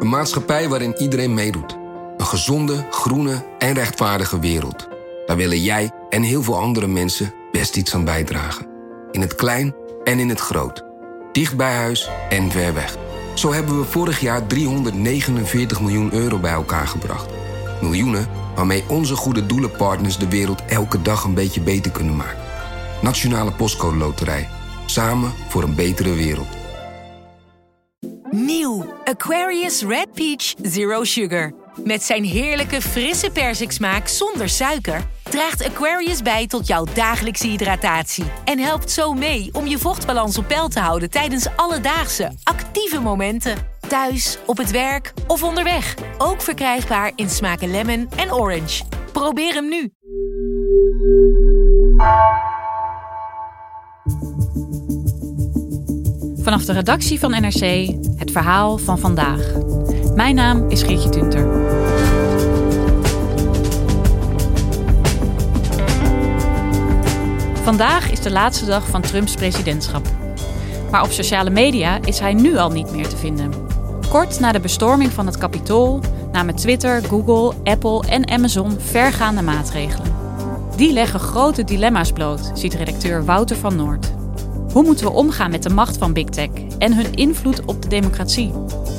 Een maatschappij waarin iedereen meedoet. Een gezonde, groene en rechtvaardige wereld. Daar willen jij en heel veel andere mensen best iets aan bijdragen. In het klein en in het groot. Dicht bij huis en ver weg. Zo hebben we vorig jaar 349 miljoen euro bij elkaar gebracht. Miljoenen waarmee onze goede doelenpartners de wereld elke dag een beetje beter kunnen maken. Nationale Postcode Loterij. Samen voor een betere wereld. Nieuw Aquarius Red Peach Zero Sugar. Met zijn heerlijke frisse persiksmaak zonder suiker draagt Aquarius bij tot jouw dagelijkse hydratatie. En helpt zo mee om je vochtbalans op peil te houden tijdens alledaagse, actieve momenten. Thuis, op het werk of onderweg. Ook verkrijgbaar in smaken lemon en orange. Probeer hem nu. Vanaf de redactie van NRC, het verhaal van vandaag. Mijn naam is Geertje Tunter. Vandaag is de laatste dag van Trumps presidentschap. Maar op sociale media is hij nu al niet meer te vinden. Kort na de bestorming van het Capitool namen Twitter, Google, Apple en Amazon vergaande maatregelen. Die leggen grote dilemma's bloot, ziet redacteur Wouter van Noord. Hoe moeten we omgaan met de macht van Big Tech en hun invloed op de democratie?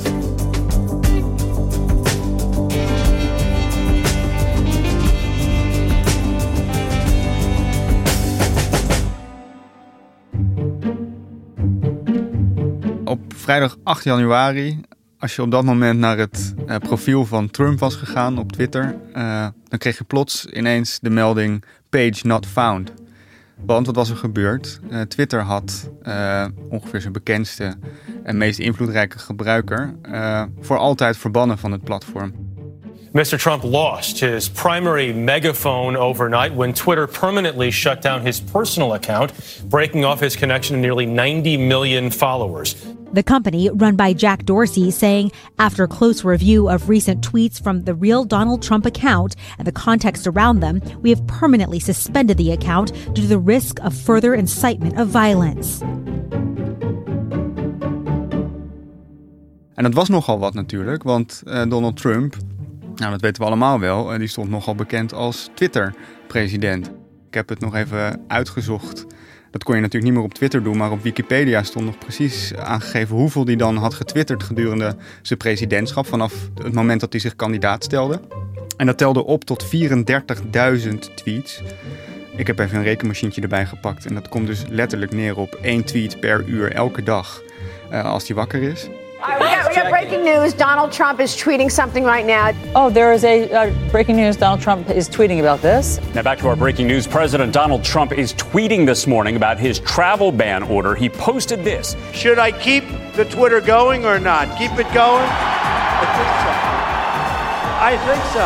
Op vrijdag 8 januari, als je op dat moment naar het profiel van Trump was gegaan op Twitter, dan kreeg je plots ineens de melding Page Not Found. Want wat was er gebeurd? Twitter had ongeveer zijn bekendste en meest invloedrijke gebruiker voor altijd verbannen van het platform. Mr. Trump lost his primary megaphone overnight when Twitter permanently shut down his personal account, breaking off his connection to nearly 90 million followers. The company, run by Jack Dorsey, saying after close review of recent tweets from the real Donald Trump account and the context around them, we have permanently suspended the account due to the risk of further incitement of violence. En dat was nogal wat natuurlijk, want Donald Trump, nou dat weten we allemaal wel, die stond nogal bekend als Twitter-president. Ik heb het nog even uitgezocht. Dat kon je natuurlijk niet meer op Twitter doen, maar op Wikipedia stond nog precies aangegeven hoeveel hij dan had getwitterd gedurende zijn presidentschap, vanaf het moment dat hij zich kandidaat stelde. En dat telde op tot 34.000 tweets. Ik heb even een rekenmachientje erbij gepakt en dat komt dus letterlijk neer op 1 tweet per uur elke dag als hij wakker is. We got breaking news. Donald Trump is tweeting something right now. Oh, there is a breaking news. Donald Trump is tweeting about this. Now back to our breaking news. President Donald Trump is tweeting this morning about his travel ban order. He posted this. Should I keep the Twitter going or not? Keep it going? I think so.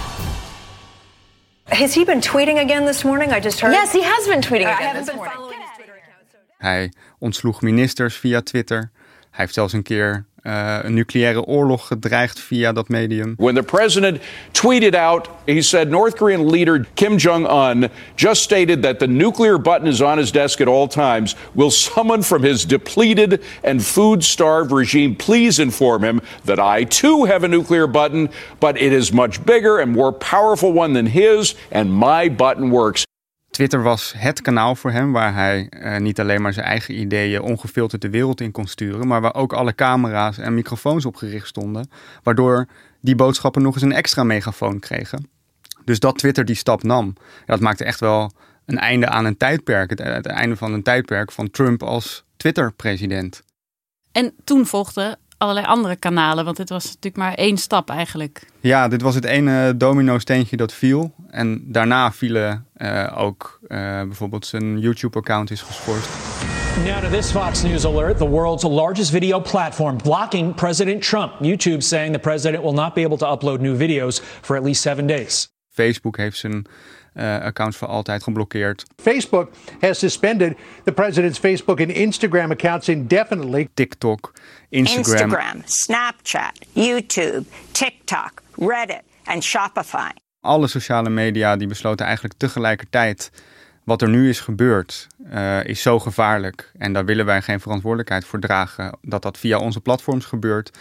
Has he been tweeting again this morning? I just heard. Yes, he has been tweeting again this morning. Hij ontsloeg ministers via Twitter. Hij heeft zelfs een keer een nucleaire oorlog gedreigd via dat medium. When the president tweeted out, he said North Korean leader Kim Jong-un just stated that the nuclear button is on his desk at all times. Will someone from his depleted and food-starved regime please inform him that I too have a nuclear button, but it is much bigger and more powerful one than his, and my button works. Twitter was het kanaal voor hem waar hij niet alleen maar zijn eigen ideeën ongefilterd de wereld in kon sturen, maar waar ook alle camera's en microfoons op gericht stonden, waardoor die boodschappen nog eens een extra megafoon kregen. Dus dat Twitter die stap nam, dat maakte echt wel een einde aan een tijdperk, het einde van een tijdperk van Trump als Twitter-president. En toen volgden allerlei andere kanalen, want dit was natuurlijk maar 1 stap eigenlijk. Ja, dit was het ene domino-steentje dat viel. En daarna vielen ook bijvoorbeeld zijn YouTube-account is geschorst. Now to this Fox News alert. The world's largest video platform blocking President Trump. YouTube saying the president will not be able to upload new videos for at least 7 days. Facebook heeft zijn accounts voor altijd geblokkeerd. Facebook has suspended the president's Facebook and Instagram accounts indefinitely. TikTok, Instagram, Snapchat, YouTube, TikTok, Reddit en Shopify. Alle sociale media die besloten eigenlijk tegelijkertijd: wat er nu is gebeurd is zo gevaarlijk en daar willen wij geen verantwoordelijkheid voor dragen dat dat via onze platforms gebeurt.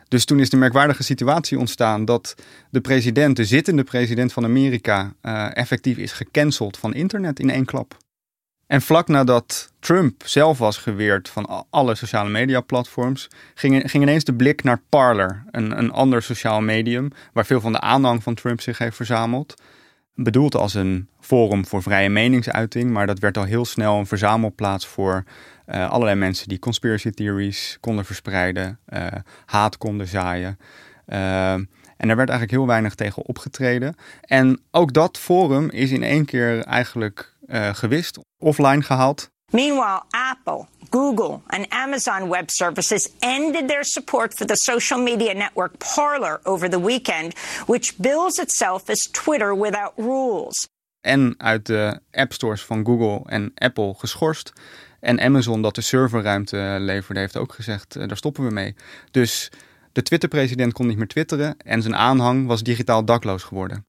Dus toen is de merkwaardige situatie ontstaan dat de zittende president van Amerika, effectief is gecanceld van internet in 1 klap. En vlak nadat Trump zelf was geweerd van alle sociale media platforms, ging ineens de blik naar Parler, een ander sociaal medium waar veel van de aanhang van Trump zich heeft verzameld. Bedoeld als een forum voor vrije meningsuiting, maar dat werd al heel snel een verzamelplaats voor allerlei mensen die conspiracy theories konden verspreiden, haat konden zaaien. En daar werd eigenlijk heel weinig tegen opgetreden. En ook dat forum is in 1 keer eigenlijk gewist, offline gehaald. Meanwhile, Apple, Google and Amazon Web Services ended their support for the social media network Parler over the weekend, which bills itself as Twitter without rules. En uit de app stores van Google en Apple geschorst. En Amazon, dat de serverruimte leverde, heeft ook gezegd, daar stoppen we mee. Dus de Twitter-president kon niet meer twitteren en zijn aanhang was digitaal dakloos geworden.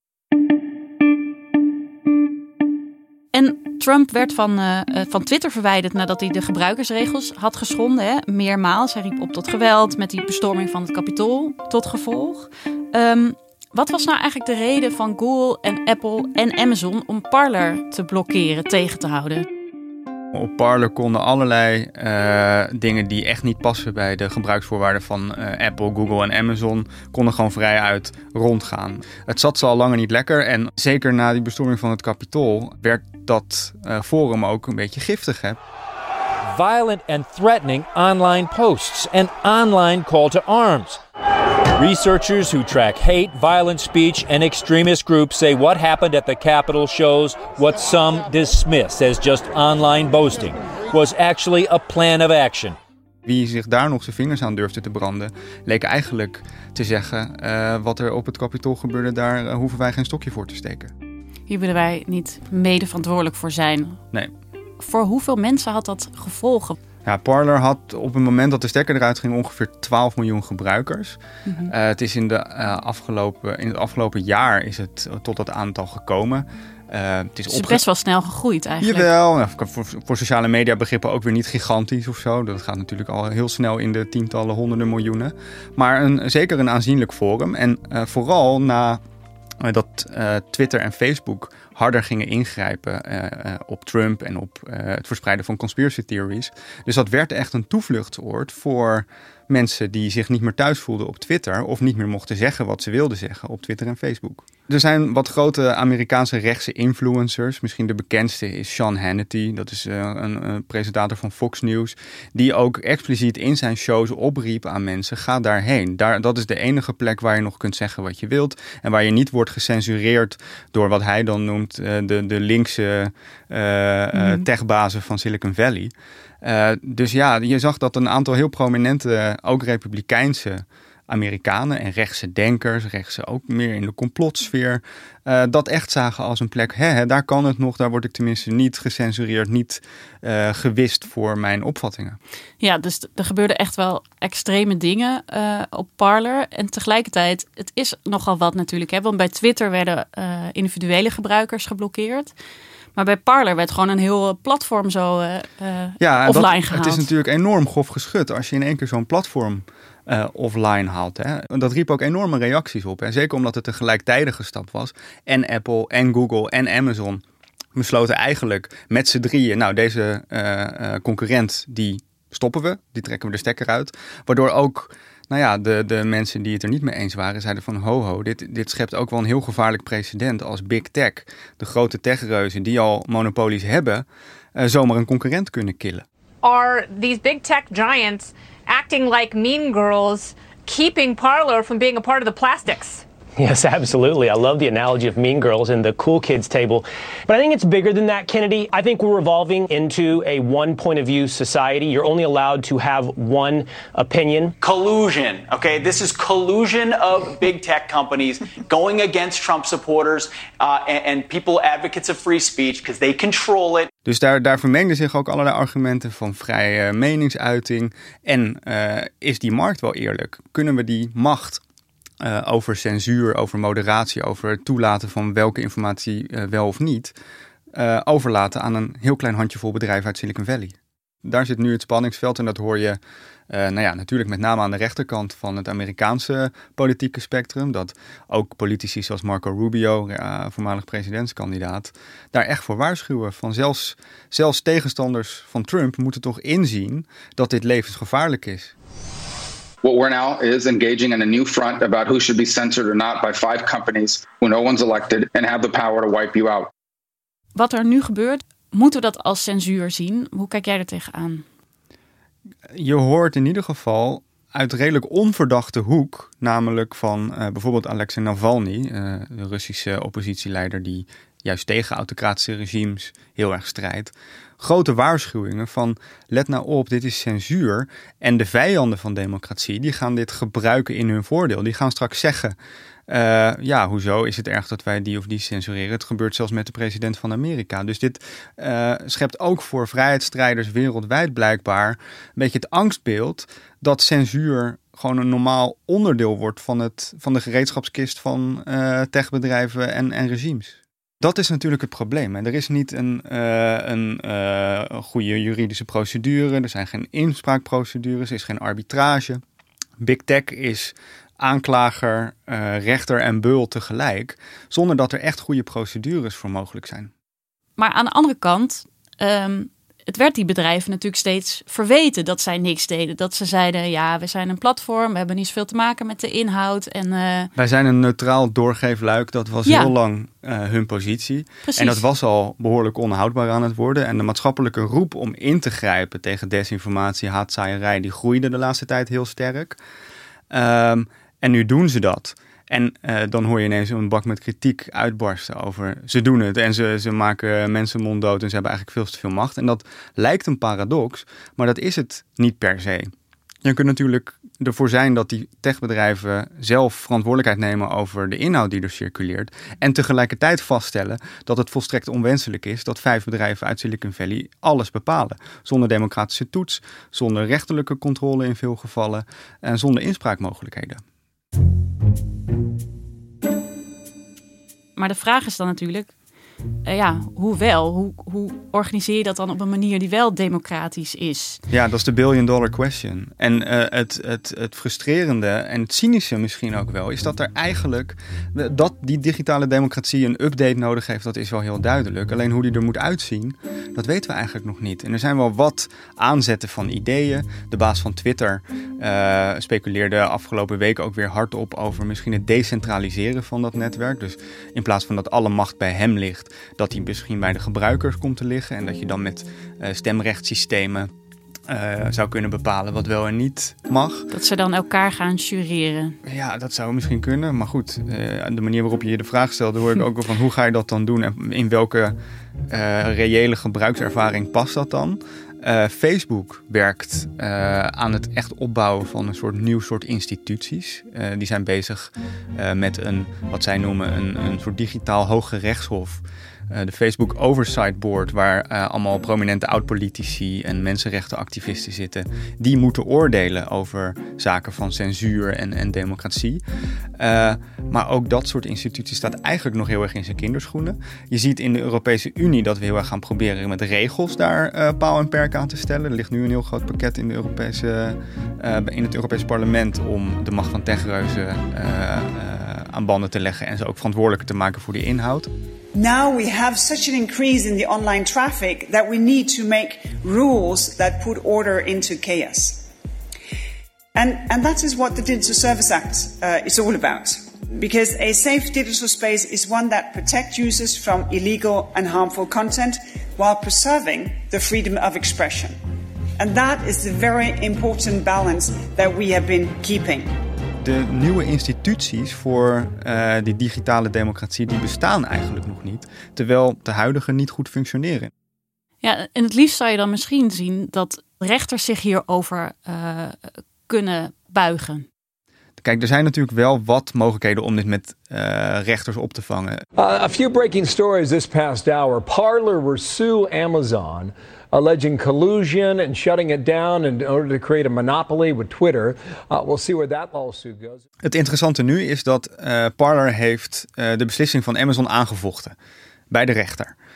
En Trump werd van Twitter verwijderd nadat hij de gebruikersregels had geschonden. Hè? Meermaals. Hij riep op tot geweld met die bestorming van het Capitool tot gevolg. Wat was nou eigenlijk de reden van Google en Apple en Amazon om Parler te blokkeren, tegen te houden? Op Parler konden allerlei dingen die echt niet passen bij de gebruiksvoorwaarden van Apple, Google en Amazon, konden gewoon vrijuit rondgaan. Het zat ze al langer niet lekker en zeker na die bestorming van het Capitool werd dat forum ook een beetje giftig. Hè? Violent and threatening online posts and online call to arms. Researchers who track hate, violent speech, and extremist groups say what happened at the Capitol shows what some dismiss as just online boasting was actually a plan of action. Wie zich daar nog zijn vingers aan durfde te branden, leek eigenlijk te zeggen, wat er op het Capitool gebeurde, daar hoeven wij geen stokje voor te steken. Hier willen wij niet mede verantwoordelijk voor zijn. Nee. Voor hoeveel mensen had dat gevolgen? Ja, Parler had op het moment dat de stekker eruit ging ongeveer 12 miljoen gebruikers. Mm-hmm. Het is in het afgelopen jaar is het tot dat aantal gekomen. Het is best wel snel gegroeid eigenlijk. Jawel, voor sociale media begrippen ook weer niet gigantisch of zo. Dat gaat natuurlijk al heel snel in de tientallen, honderden miljoenen. Maar zeker een aanzienlijk forum. En vooral na dat Twitter en Facebook harder gingen ingrijpen op Trump en op het verspreiden van conspiracy theories. Dus dat werd echt een toevluchtsoord voor mensen die zich niet meer thuis voelden op Twitter of niet meer mochten zeggen wat ze wilden zeggen op Twitter en Facebook. Er zijn wat grote Amerikaanse rechtse influencers. Misschien de bekendste is Sean Hannity. Dat is een presentator van Fox News. Die ook expliciet in zijn shows opriep aan mensen. Ga daarheen. Dat is de enige plek waar je nog kunt zeggen wat je wilt. En waar je niet wordt gecensureerd door wat hij dan noemt de linkse techbazen van Silicon Valley. Dus ja, je zag dat een aantal heel prominente, ook republikeinse Amerikanen en rechtse denkers, rechtse ook meer in de complotsfeer, dat echt zagen als een plek, daar kan het nog, daar word ik tenminste niet gecensureerd, niet gewist voor mijn opvattingen. Ja, dus er gebeurden echt wel extreme dingen op Parler. En tegelijkertijd, het is nogal wat natuurlijk, hè, want bij Twitter werden individuele gebruikers geblokkeerd. Maar bij Parler werd gewoon een heel platform zo offline gehaald. Het is natuurlijk enorm grof geschud als je in één keer zo'n platform offline haalt. Hè. Dat riep ook enorme reacties op. En zeker omdat het een gelijktijdige stap was. En Apple en Google en Amazon besloten eigenlijk met z'n drieën, nou deze concurrent die stoppen we, die trekken we de stekker uit. Waardoor ook de mensen die het er niet mee eens waren, zeiden van ho, dit schept ook wel een heel gevaarlijk precedent als Big Tech, de grote techreuzen die al monopolies hebben, zomaar een concurrent kunnen killen. Are these big tech giants acting like mean girls, keeping Parler from being a part of the plastics? Yes, absolutely. I love the analogy of Mean Girls and the cool kids table. But I think it's bigger than that, Kennedy. I think we're evolving into a one point of view society. You're only allowed to have one opinion. Collusion, okay? This is collusion of big tech companies going against Trump supporters and people advocates of free speech because they control it. Dus daar vermengden zich ook allerlei argumenten van vrije meningsuiting. En is die markt wel eerlijk? Kunnen we die macht over censuur, over moderatie, over het toelaten van welke informatie wel of niet, overlaten aan een heel klein handjevol bedrijven uit Silicon Valley? daar zit nu het spanningsveld en dat hoor je natuurlijk met name aan de rechterkant van het Amerikaanse politieke spectrum. Dat ook politici zoals Marco Rubio, voormalig presidentskandidaat, daar echt voor waarschuwen. Van zelfs tegenstanders van Trump moeten toch inzien dat dit levensgevaarlijk is. What we're now is engaging in a new front about who should be censored or not by 5 companies who no one's elected and have the power to wipe you out. Wat er nu gebeurt, moeten we dat als censuur zien? Hoe kijk jij er tegenaan? Je hoort in ieder geval uit redelijk onverdachte hoek, namelijk van bijvoorbeeld Alexei Navalny, de Russische oppositieleider die juist tegen autocratische regimes heel erg strijdt. Grote waarschuwingen van let nou op, dit is censuur. En de vijanden van democratie die gaan dit gebruiken in hun voordeel. Die gaan straks zeggen, hoezo is het erg dat wij die of die censureren? Het gebeurt zelfs met de president van Amerika. Dus dit schept ook voor vrijheidsstrijders wereldwijd blijkbaar een beetje het angstbeeld dat censuur gewoon een normaal onderdeel wordt van de gereedschapskist van techbedrijven en regimes. Dat is natuurlijk het probleem. Er is niet een goede juridische procedure. Er zijn geen inspraakprocedures. Er is geen arbitrage. Big Tech is aanklager, rechter en beul tegelijk. Zonder dat er echt goede procedures voor mogelijk zijn. Maar aan de andere kant, het werd die bedrijven natuurlijk steeds verweten dat zij niks deden. Dat ze zeiden, ja, we zijn een platform, we hebben niet zoveel te maken met de inhoud. Wij zijn een neutraal doorgeefluik, dat was heel lang hun positie. Precies. En dat was al behoorlijk onhoudbaar aan het worden. En de maatschappelijke roep om in te grijpen tegen desinformatie, haatzaaierij, die groeide de laatste tijd heel sterk. En nu doen ze dat. En dan hoor je ineens een bak met kritiek uitbarsten over ze doen het en ze maken mensen monddood en ze hebben eigenlijk veel te veel macht. En dat lijkt een paradox, maar dat is het niet per se. Je kunt natuurlijk ervoor zijn dat die techbedrijven zelf verantwoordelijkheid nemen over de inhoud die er circuleert. En tegelijkertijd vaststellen dat het volstrekt onwenselijk is dat 5 bedrijven uit Silicon Valley alles bepalen. Zonder democratische toets, zonder rechterlijke controle in veel gevallen en zonder inspraakmogelijkheden. Maar de vraag is dan natuurlijk, hoe organiseer je dat dan op een manier die wel democratisch is? Ja, dat is de billion-dollar question. En het frustrerende en het cynische misschien ook wel, is dat er eigenlijk, dat die digitale democratie een update nodig heeft, dat is wel heel duidelijk. Alleen hoe die er moet uitzien, dat weten we eigenlijk nog niet. En er zijn wel wat aanzetten van ideeën. De baas van Twitter speculeerde afgelopen week ook weer hardop over misschien het decentraliseren van dat netwerk. Dus in plaats van dat alle macht bij hem ligt, dat die misschien bij de gebruikers komt te liggen en dat je dan met stemrechtssystemen zou kunnen bepalen wat wel en niet mag. Dat ze dan elkaar gaan jureren. Ja, dat zou misschien kunnen. Maar goed, de manier waarop je de vraag stelde, hoor ik ook wel van hoe ga je dat dan doen en in welke reële gebruikservaring past dat dan? Facebook werkt aan het echt opbouwen van een nieuw soort instituties. Die zijn bezig met wat zij noemen een soort digitaal hooggerechtshof. De Facebook Oversight Board, waar allemaal prominente oud-politici en mensenrechtenactivisten zitten. Die moeten oordelen over zaken van censuur en democratie. Maar ook dat soort instituties staat eigenlijk nog heel erg in zijn kinderschoenen. Je ziet in de Europese Unie dat we heel erg gaan proberen met regels daar paal en perk aan te stellen. Er ligt nu een heel groot pakket in het Europese parlement om de macht van techreuzen aan banden te leggen en ze ook verantwoordelijker te maken voor de inhoud. Now we have such an increase in the online traffic that we need to make rules that put order into chaos. And that is what the Digital Services Act is all about. Because a safe digital space is one that protects users from illegal and harmful content while preserving the freedom of expression. And that is the very important balance that we have been keeping. De nieuwe instituties voor die digitale democratie, die bestaan eigenlijk nog niet. Terwijl de huidige niet goed functioneren. Ja, en het liefst zou je dan misschien zien dat rechters zich hierover kunnen buigen. Kijk, er zijn natuurlijk wel wat mogelijkheden om dit met rechters op te vangen. A few breaking stories this past hour. Parler will sue Amazon, alleging collusion and shutting it down in order to create a monopoly with Twitter. We'll see where that lawsuit goes. Het interessante nu is dat Parler heeft de beslissing van Amazon aangevochten bij de rechter.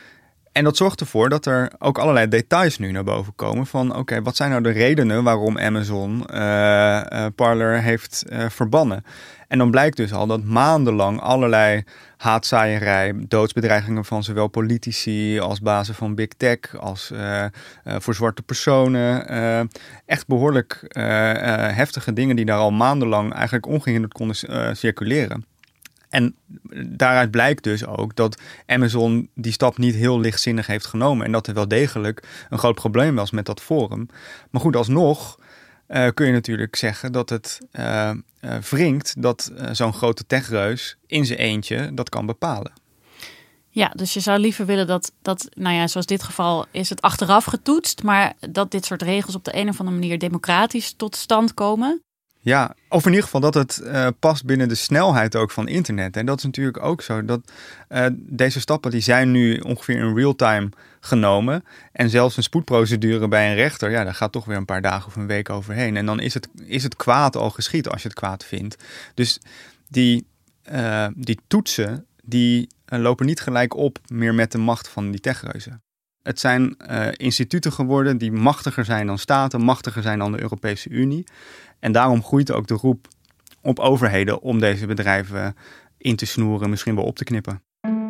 En dat zorgt ervoor dat er ook allerlei details nu naar boven komen van oké, wat zijn nou de redenen waarom Amazon Parler heeft verbannen? En dan blijkt dus al dat maandenlang allerlei haatzaaierij, doodsbedreigingen van zowel politici als bazen van big tech, als voor zwarte personen. Echt behoorlijk heftige dingen die daar al maandenlang eigenlijk ongehinderd konden circuleren. En daaruit blijkt dus ook dat Amazon die stap niet heel lichtzinnig heeft genomen. En dat er wel degelijk een groot probleem was met dat forum. Maar goed, alsnog kun je natuurlijk zeggen dat het wringt dat zo'n grote techreus in zijn eentje dat kan bepalen. Ja, dus je zou liever willen dat zoals dit geval is het achteraf getoetst, maar dat dit soort regels op de een of andere manier democratisch tot stand komen. Ja, of in ieder geval dat het past binnen de snelheid ook van internet. En dat is natuurlijk ook zo. Dat deze stappen die zijn nu ongeveer in real time genomen. En zelfs een spoedprocedure bij een rechter, ja, daar gaat toch weer een paar dagen of een week overheen. En dan is het kwaad al geschied als je het kwaad vindt. Dus die toetsen, die lopen niet gelijk op meer met de macht van die techreuzen. Het zijn instituten geworden die machtiger zijn dan staten, machtiger zijn dan de Europese Unie. En daarom groeit ook de roep op overheden om deze bedrijven in te snoeren, misschien wel op te knippen.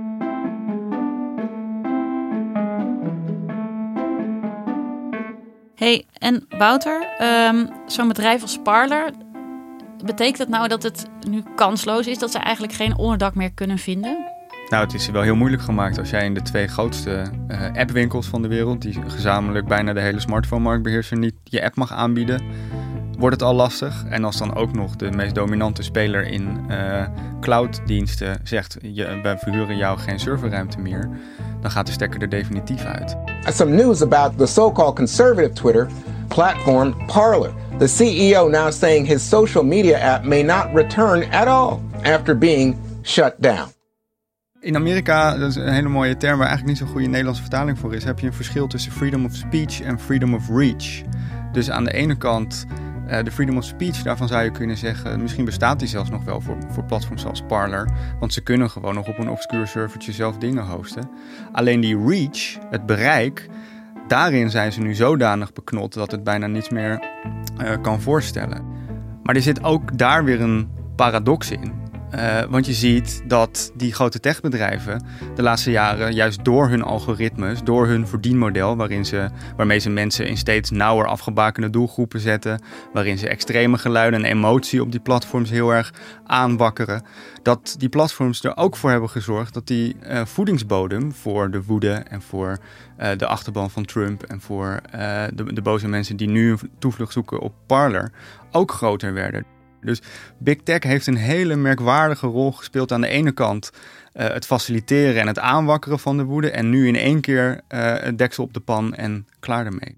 Hey, en Wouter, zo'n bedrijf als Parler, betekent dat nou dat het nu kansloos is, dat ze eigenlijk geen onderdak meer kunnen vinden? Nou, het is wel heel moeilijk gemaakt als jij in de 2 grootste appwinkels van de wereld, die gezamenlijk bijna de hele smartphone-markt beheersen, niet je app mag aanbieden, wordt het al lastig. En als dan ook nog de meest dominante speler in clouddiensten zegt, wij verhuren jou geen serverruimte meer, dan gaat de stekker er definitief uit. Some news about the so-called conservative Twitter platform Parler. The CEO now saying his social media app may not return at all after being shut down. In Amerika, dat is een hele mooie term waar eigenlijk niet zo'n goede Nederlandse vertaling voor is, heb je een verschil tussen freedom of speech en freedom of reach. Dus aan de ene kant de freedom of speech, daarvan zou je kunnen zeggen, misschien bestaat die zelfs nog wel voor platforms zoals Parler. Want ze kunnen gewoon nog op een obscuur servertje zelf dingen hosten. Alleen die reach, het bereik, daarin zijn ze nu zodanig beknot dat het bijna niets meer kan voorstellen. Maar er zit ook daar weer een paradox in. Want je ziet dat die grote techbedrijven de laatste jaren juist door hun algoritmes, door hun verdienmodel, waarmee ze mensen in steeds nauwer afgebakende doelgroepen zetten, waarin ze extreme geluiden en emotie op die platforms heel erg aanwakkeren, dat die platforms er ook voor hebben gezorgd dat die voedingsbodem voor de woede en voor de achterban van Trump en voor de boze mensen die nu een toevlucht zoeken op Parler ook groter werden. Dus Big Tech heeft een hele merkwaardige rol gespeeld aan de ene kant het faciliteren en het aanwakkeren van de woede en nu in één keer het deksel op de pan en klaar ermee.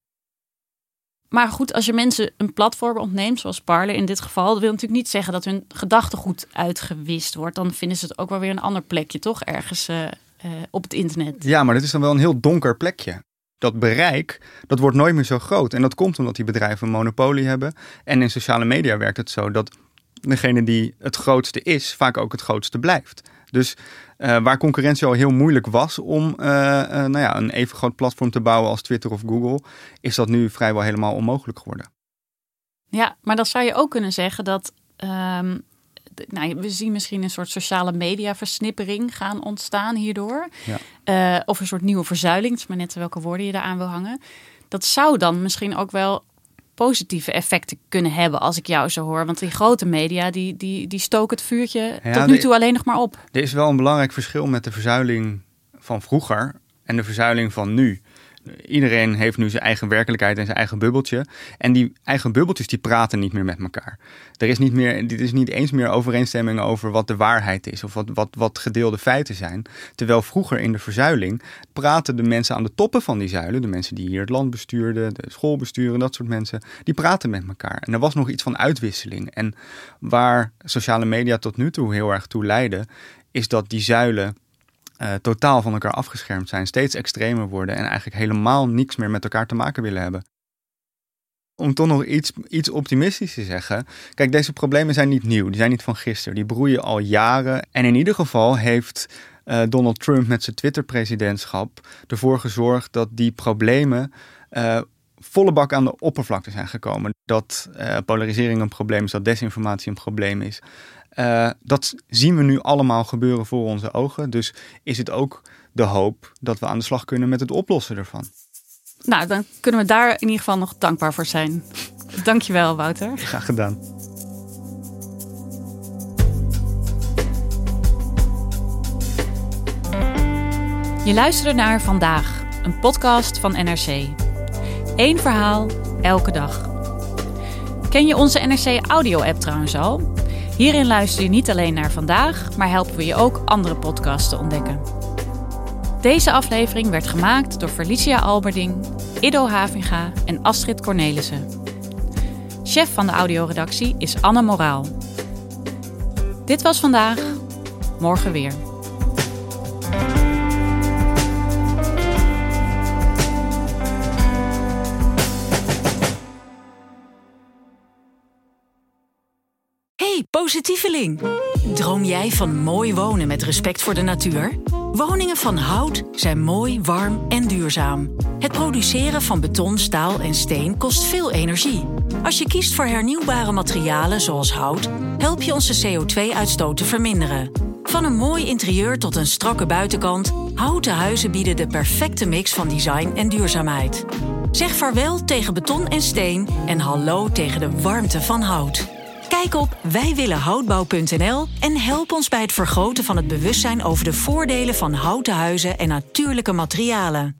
Maar goed, als je mensen een platform ontneemt, zoals Parler in dit geval, dat wil natuurlijk niet zeggen dat hun gedachtegoed uitgewist wordt. Dan vinden ze het ook wel weer een ander plekje, toch? Ergens op het internet. Ja, maar dat is dan wel een heel donker plekje. Dat bereik, dat wordt nooit meer zo groot. En dat komt omdat die bedrijven een monopolie hebben. En in sociale media werkt het zo dat degene die het grootste is, vaak ook het grootste blijft. Dus waar concurrentie al heel moeilijk was om een even groot platform te bouwen als Twitter of Google, is dat nu vrijwel helemaal onmogelijk geworden. Ja, maar dan zou je ook kunnen zeggen dat we zien misschien een soort sociale media versnippering gaan ontstaan hierdoor. Ja. Of een soort nieuwe verzuiling, het is maar net welke woorden je daaraan wil hangen. Dat zou dan misschien ook wel positieve effecten kunnen hebben als ik jou zo hoor. Want die grote media, die stoken het vuurtje tot nu toe alleen nog maar op. Er is wel een belangrijk verschil met de verzuiling van vroeger en de verzuiling van nu. Iedereen heeft nu zijn eigen werkelijkheid en zijn eigen bubbeltje. En die eigen bubbeltjes die praten niet meer met elkaar. Dit is niet eens meer overeenstemming over wat de waarheid is of wat gedeelde feiten zijn. Terwijl vroeger in de verzuiling praten de mensen aan de toppen van die zuilen, de mensen die hier het land bestuurden, de school besturen, dat soort mensen, die praten met elkaar. En er was nog iets van uitwisseling. En waar sociale media tot nu toe heel erg toe leiden, is dat die zuilen totaal van elkaar afgeschermd zijn, steeds extremer worden en eigenlijk helemaal niks meer met elkaar te maken willen hebben. Om toch nog iets optimistisch te zeggen. Kijk, deze problemen zijn niet nieuw. Die zijn niet van gisteren. Die broeien al jaren. En in ieder geval heeft Donald Trump met zijn Twitter-presidentschap ervoor gezorgd dat die problemen volle bak aan de oppervlakte zijn gekomen. Dat polarisering een probleem is, dat desinformatie een probleem is. Dat zien we nu allemaal gebeuren voor onze ogen. Dus is het ook de hoop dat we aan de slag kunnen met het oplossen ervan. Nou, dan kunnen we daar in ieder geval nog dankbaar voor zijn. Dankjewel, Wouter. Graag gedaan. Je luisterde naar Vandaag, een podcast van NRC. 1 verhaal, elke dag. Ken je onze NRC Audio-app trouwens al? Hierin luister je niet alleen naar Vandaag, maar helpen we je ook andere podcasts te ontdekken. Deze aflevering werd gemaakt door Felicia Alberding, Ido Havinga en Astrid Cornelissen. Chef van de audioredactie is Anne Moraal. Dit was Vandaag, morgen weer. Hey, positieveling! Droom jij van mooi wonen met respect voor de natuur? Woningen van hout zijn mooi, warm en duurzaam. Het produceren van beton, staal en steen kost veel energie. Als je kiest voor hernieuwbare materialen zoals hout, help je onze CO2-uitstoot te verminderen. Van een mooi interieur tot een strakke buitenkant, houten huizen bieden de perfecte mix van design en duurzaamheid. Zeg vaarwel tegen beton en steen en hallo tegen de warmte van hout. Kijk op wijwillenhoutbouw.nl en help ons bij het vergroten van het bewustzijn over de voordelen van houten huizen en natuurlijke materialen.